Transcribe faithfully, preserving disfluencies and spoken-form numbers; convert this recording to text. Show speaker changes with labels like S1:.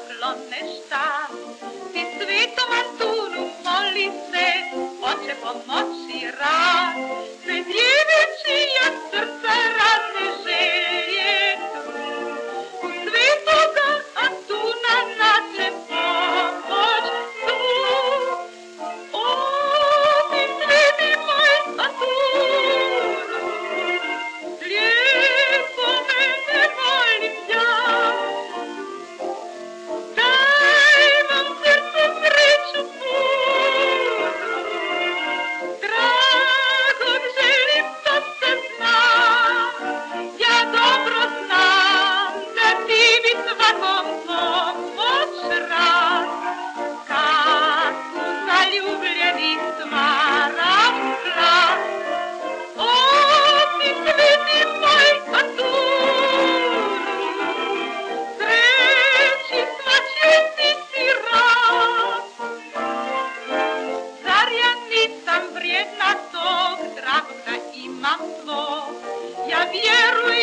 S1: pokloneš tam. Ti svetom Antunu moli se, hoće pomoći rad. Sve djevečija srca razne želje tu. U svetoga Antuna nađe pomoć tu. O, ti sveti moj Antunu, lijepo mene molim ja. Daj vam srcu sreću punu, dragom želim to se zna. Ja dobro znam da ti bi svakom pomoć rad. Kad su zaljubljeni smaram glas, o, ti sveti moj Antunu, sreći svačije ti si rad. Zar ja nisam vrijedna tog dragog da imam svog? Ja vjerujem